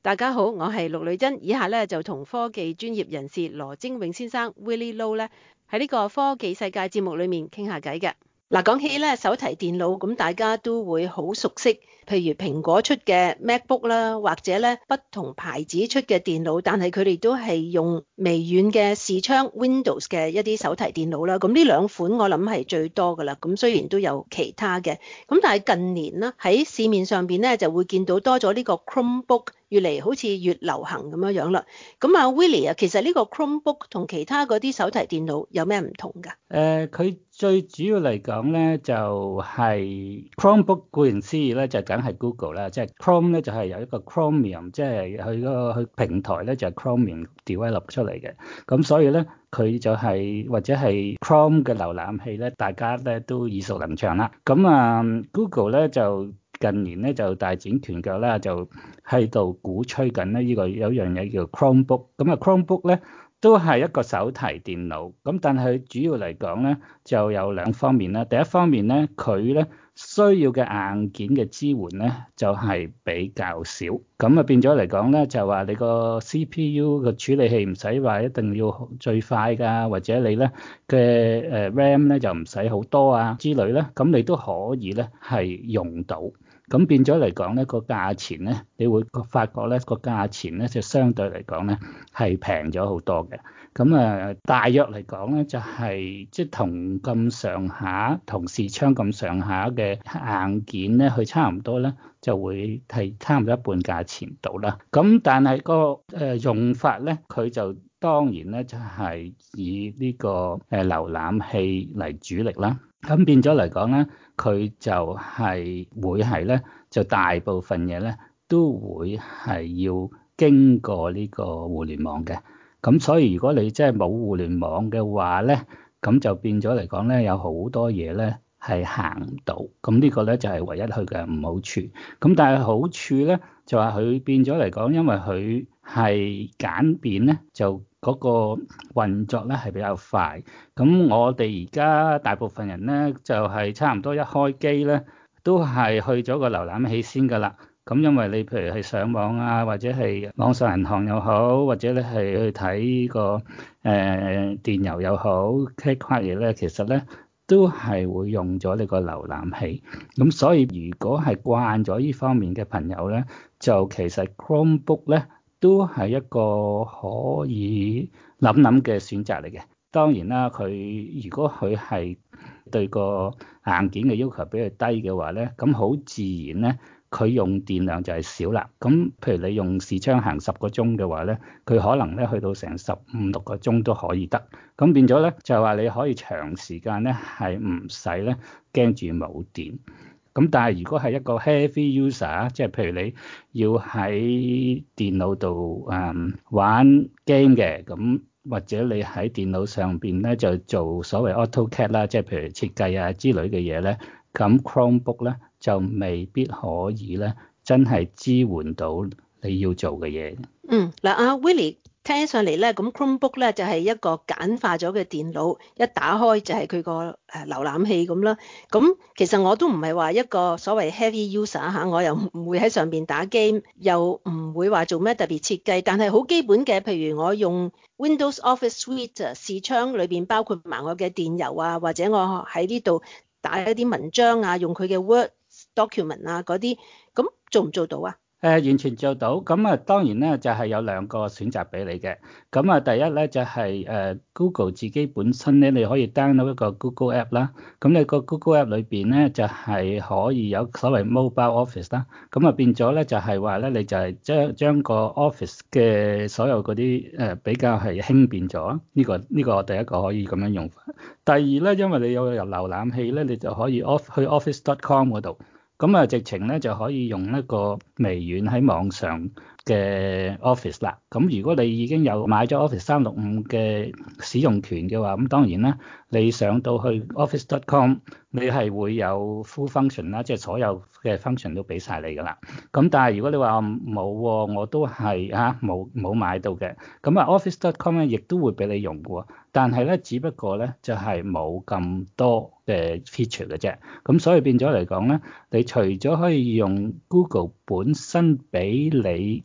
大家好，我係陸女珍，以下咧就同科技專業人士羅精永先生 Willie Lo 咧喺呢個科技世界節目裏面傾下偈嘅。嗱，講起咧手提電腦，咁大家都會好熟悉，譬如蘋果出嘅 MacBook 啦，或者咧不同牌子出嘅電腦，但係佢哋都係用微軟嘅視窗 Windows 嘅一啲手提電腦啦。咁呢兩款我諗係最多噶啦。咁雖然都有其他嘅，咁但係近年呢喺市面上邊咧就會見到多咗呢個 Chromebook，越嚟好似越流行咁樣樣啦。咁啊 Willie 啊，其實呢個 Chromebook 同其他嗰啲手提電腦有咩唔同㗎？ 佢最主要嚟講咧，就係 Chromebook 顧名思義咧，就梗係 Google 啦，即係 Chrome 咧就係由一個 Chromium，即係佢嗰個平台咧就係 Chromium develop 出嚟嘅。咁所以咧，佢就係或者係 Chrome 嘅瀏覽器咧，大家咧都耳熟能詳啦。咁啊 Google 咧就近年咧就大展拳腳啦，就喺度鼓吹緊咧呢個有一樣嘢叫 Chromebook。咁啊 Chromebook 咧都係一個手提電腦，咁但係主要嚟講咧就有兩方面啦。第一方面咧，佢咧需要嘅硬件嘅支援咧就係比較少，咁啊變咗嚟講咧就話你個 CPU 個處理器唔使話一定要最快㗎，或者你咧嘅RAM 咧就唔使好多啊之類咧，咁你都可以咧係用到。咁變咗嚟講咧，個價錢咧，你會發覺咧個價錢咧就相對嚟講咧係平咗好多嘅。咁啊，大約嚟講咧就係即係同咁上下，同視窗咁上下嘅硬件咧，佢差唔多咧就會係差唔多一半價錢到啦。咁但係個用法咧，佢就當然咧就係以呢個瀏覽器嚟主力啦。咁變咗嚟講咧，佢就係會係咧，就大部分嘢咧都會係要經過呢個互聯網嘅。咁所以如果你真係冇互聯網嘅話咧，咁就變咗嚟講咧，有好多嘢咧係行唔到。咁呢個咧就係唯一佢嘅唔好處。咁但係好處咧就話佢變咗嚟講，因為佢係簡便咧，就嗰個運作咧係比較快。咁我哋而家大部分人咧就係差唔多一開機咧，都係去咗個瀏覽器先㗎啦。咁因為你譬如係上網啊，或者係網上銀行又好，或者你係去睇個電郵又好，click 嘢咧，其實咧都係會用咗你個瀏覽器。咁所以如果係慣咗呢方面嘅朋友咧，就其實 Chromebook 咧都係一個可以諗諗嘅選擇嚟嘅。當然啦，佢如果佢係對個硬件嘅要求比佢低嘅話咧，咁好自然咧，佢用電量就係少啦。咁譬如你用視窗行10個鐘嘅話咧，佢可能咧去到成15-16個鐘都可以得。咁變咗咧就係話你可以長時間咧係唔使咧驚住冇電。咁但係如果係一個 heavy user，即係譬如你要喺電腦度玩 game 嘅，咁或者你喺電腦上邊咧就做所謂 AutoCAD 啦，即係譬如設計啊之類嘅嘢咧，咁 Chromebook 咧就未必可以咧真係支援到你要做嘅嘢。 嗱，阿 Willie 聽上嚟咧，咁 Chromebook 咧就係一個簡化咗嘅電腦，一打開就係佢個瀏覽器咁啦。咁其實我都唔係話一個所謂 heavy user 嚇，我又唔會喺上邊打 game，又唔會話做咩特別設計，但係好基本嘅，譬如我用 Windows Office Suite 視窗裏邊包括埋我嘅電郵啊，或者我喺呢度打一啲文章啊，用佢嘅 Word document 啊嗰啲，咁做唔做到啊？ 完全做到。咁啊當然咧就係有兩個選擇俾你嘅。咁啊第一咧就係Google 自己本身咧，你可以 download 一個 Google App 啦。咁你個 Google App 裏邊咧就係可以有所謂 Mobile Office 啦。咁啊變咗咧就係話咧，你就係將個 Office 嘅所有嗰啲比較係輕便咗。呢個我第一個可以咁樣用法。第二咧，因為你有瀏覽器咧，你就可以去 Office.com 嗰度。咁啊，直情咧就可以用一個微軟喺網上嘅 Office 啦。咁如果你已經有買咗 Office 365嘅使用權嘅話，咁當然啦，你上到去 Office.com，你係會有 full function 啦，即係所有嘅 function 都俾晒你㗎啦。咁但係如果你話冇喎，我都係冇買到嘅。咁啊 Office.com 咧亦都會俾你用嘅喎，但係咧只不過咧就係冇咁多嘅 feature 嘅啫。咁所以變咗嚟講咧，你除咗可以用 Google 本身俾你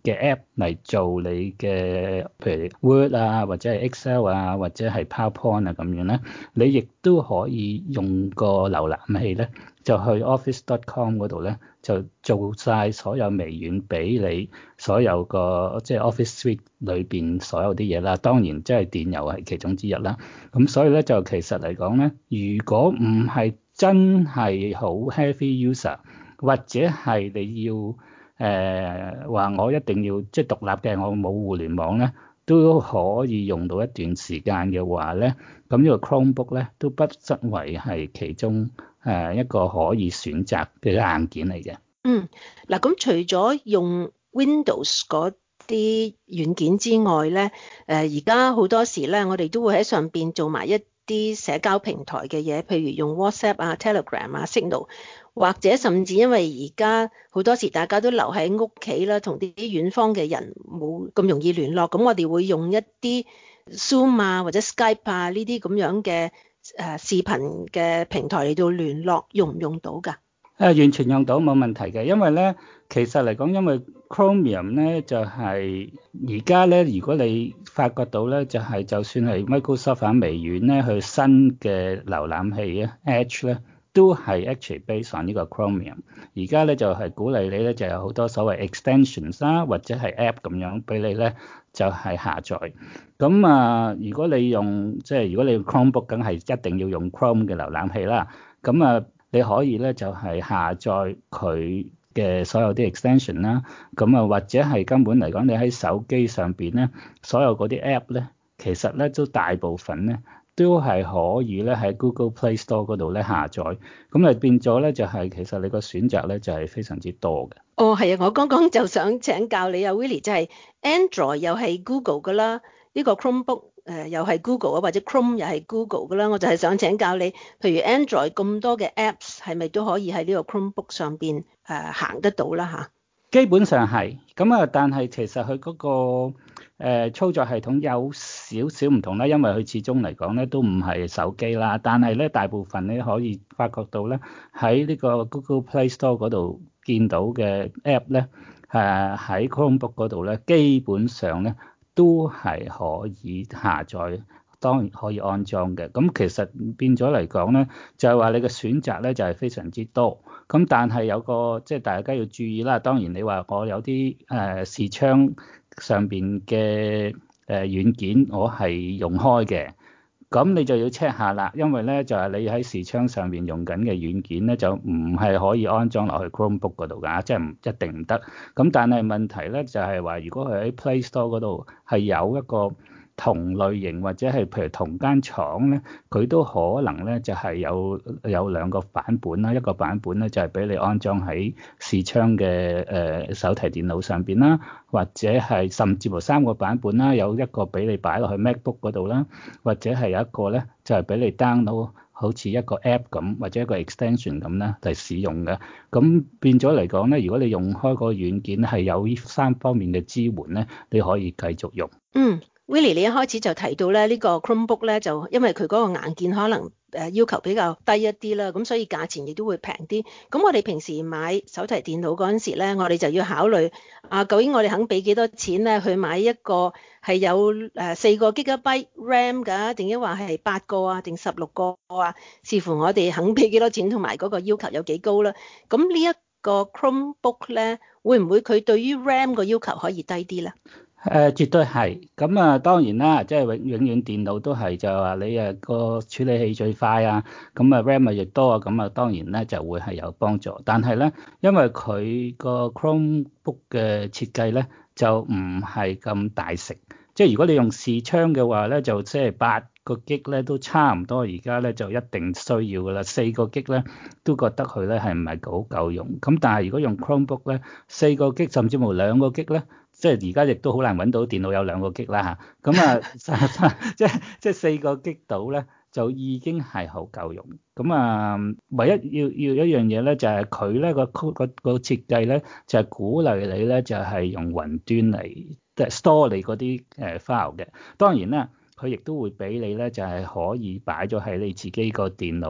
嘅 app 嚟做你嘅，譬如 Word 啊，或者係 Excel 啊，或者係 PowerPoint 啊咁樣咧，你亦都可以用個瀏覽器咧，就去 Office.com 嗰度咧，就做晒所有微軟俾你所有個即係 Office Suite 裏邊所有啲嘢啦。當然即係電郵係其中之一啦。咁所以咧就其實嚟講咧，如果唔係真係好 heavy user，或者係你要話我一定要即係獨立嘅，我冇互聯網咧，都可以用到一段時間嘅話咧，咁呢個 Chromebook 咧都不失為係其中一個可以選擇嘅硬件嚟嘅。 嗱咁除咗用 Windows 嗰啲軟件之外咧，而家好多時咧，我哋都會喺上邊做埋一啲社交平台嘅嘢，譬如用 WhatsApp 啊、Telegram 啊、Signal，或者甚至因為而家好多時大家都留喺屋企啦，同啲遠方嘅人冇咁容易聯絡，咁我哋會用一啲 Zoom 啊或者 Skype 啊呢啲咁樣嘅視頻嘅平台嚟到聯絡，用唔用到㗎？ 完全用到冇問題嘅，因為咧其實嚟講，因為 Chromium 咧就係而家咧，如果你發覺到咧，就係就算係 Microsoft 啊、微軟咧，佢新嘅瀏覽器咧 Edge 咧，都係 actually based on 呢個 Chromium。而家咧就係鼓勵你咧，就有好多所謂 extensions 啦，或者係 app 咁樣俾你咧，就係下載。咁如果你用即係如果你用 Chromebook，梗係一定要用 Chrome 嘅瀏覽器啦。咁你可以咧就係下載佢嘅所有啲 extension 啦，咁或者係根本嚟講，你喺手機上邊咧，所有嗰啲 app 咧，其實咧都大部分咧都係可以咧喺 Google Play Store 嗰度咧下載，咁變咗咧就係其實你個選擇咧就係非常之多嘅。 係啊，我剛剛就想請教你啊，Willie，就係 Android 又係 Google 噶啦，呢個 Chromebook 又係 Google 啊，或者 Chrome 又係 Google 噶啦，我就係想請教你，譬如 Android 咁多嘅 Apps 係咪都可以喺呢個 Chromebook 上邊行得到啦嚇？ 基本上係，但係其實佢嗰個操作系統有少少唔同啦，因為佢始終嚟講咧都唔係手機啦，但係咧大部分你可以發覺到咧喺呢個 Google Play Store 嗰度見到嘅 App 咧，喺 Chromebook 嗰度咧基本上咧都係可以下載，當然可以安裝嘅。咁其實變咗嚟講咧，就係話你嘅選擇咧就係非常之多。咁但係有個即係大家要注意啦。當然你話我有啲視窗上邊嘅軟件我係用開嘅，咁你就要 check 下啦。因為咧就係你喺視窗上邊用緊嘅軟件咧就唔係可以安裝落去 Chromebook 嗰度㗎，即係唔一定唔得。咁但係問題咧就係話，如果佢喺 Play Store 嗰度係有一個同類型或者係譬如同間廠咧，佢都可能咧就係有兩個版本啦，一個版本咧就係俾你安裝喺視窗嘅手提電腦上邊啦，或者係甚至乎三個版本啦，有一個俾你擺落去 MacBook 嗰度啦，或者係有一個咧就係俾你 download 好似一個 app 咁或者一個 extension 咁咧嚟使用嘅。咁變咗嚟講咧，如果你用開個軟件係有呢三方面嘅支援咧，你可以繼續用。 Willie，你一開始就提到咧，呢個 Chromebook 咧就因為佢嗰個硬件可能要求比較低一啲啦，咁所以價錢亦都會平啲。咁我哋平時買手提電腦嗰陣時咧，我哋就要考慮究竟我哋肯俾幾多錢咧去買一個係有4個 GB RAM 㗎，定抑或係8個啊，定16個啊？視乎我哋肯俾幾多錢同埋嗰個要求有幾高啦。咁呢一個 Chromebook 咧，會唔會佢對於 RAM 個要求可以低啲咧？ 絕對係，咁當然啦，即係永遠電腦都係就係話你個處理器最快啊，咁RAM 越多啊，咁當然咧就會係有幫助。但係咧，因為佢個 Chromebook 嘅設計咧就唔係咁大食，即係如果你用視窗嘅話咧，就即係8個 G 咧都差唔多，而家咧就一定需要噶啦，4個 G 咧都覺得佢咧係唔係好夠用。咁但係如果用 Chromebook 咧，4個 G 甚至乎2個 G 咧。即係而家亦都好難揾到電腦有2個 G 啦嚇，咁即係4個 G 到咧就已經係好夠用。咁唯一要一樣嘢咧就係佢咧個設計咧就係鼓勵你咧就係用雲端嚟即係 store 你嗰啲file 嘅。當然啦，佢亦都會俾你咧就係可以擺咗喺你自己個電腦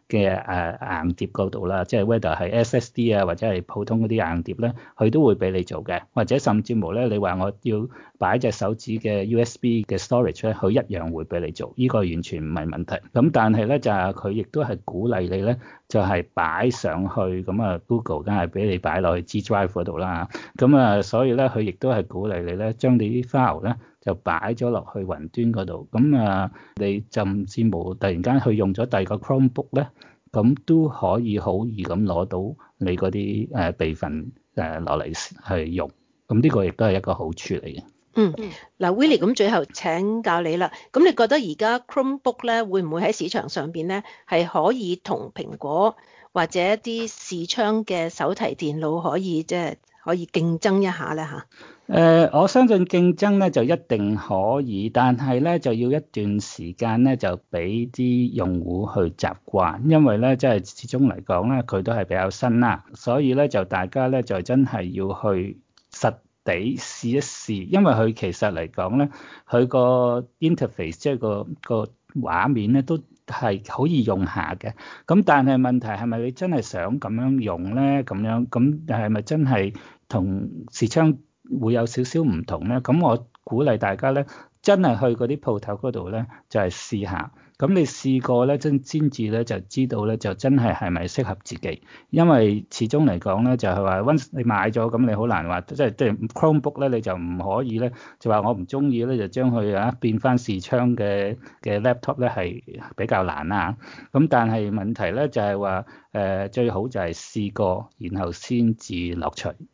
硬碟嗰度啦，即係 whether 係 SSD 啊或者係普通嗰啲硬碟咧，佢都會俾你做嘅，或者甚至乎咧，你話我要擺隻手指嘅 USB 嘅 storage 咧，佢一樣會俾你做，呢個完全唔係問題。咁但係咧就係佢亦都係鼓勵你咧，就係擺上去咁啊 Google 梗係俾你擺落去 G Drive 嗰度啦，咁啊所以咧佢亦都係鼓勵你咧將你啲 file 咧就擺咗落去雲端嗰度，咁啊你甚至冇突然間去用咗第二個 Chromebook 咧，咁都可以好易咁攞到你嗰啲備份落嚟去用，咁呢個亦都係一個好處嚟嘅。 嗱 Willie 咁最後請教你啦，咁你覺得而家 Chromebook 咧會唔會喺市場上邊咧係可以同蘋果或者一啲視窗嘅手提電腦可以可以競爭一下咧嚇？ 我相信競爭咧就一定可以，但係咧就要一段時間咧就俾啲用戶去習慣，因為咧即係始終嚟講咧佢都係比較新啦，所以咧就大家咧就真係要去實地試一試，因為佢其實嚟講咧佢個 interface 即係個畫面咧都係好易用下嘅，咁但係問題係咪你真係想咁樣用咧？咁係咪真係同視窗會有少少唔同咧？咁我鼓勵大家咧，真係去嗰啲鋪頭嗰度咧，就係試下。咁你試過咧，先至咧就知道咧，就真係咪適合自己。因為始終嚟講咧，就係話 once 你買咗，咁你好難話，即係 Chromebook 咧，你就唔可以咧，就話我唔中意咧，就將佢變翻視窗嘅 laptop 咧係比較難啊。咁但係問題咧就係話最好就係試過，然後先至落隨。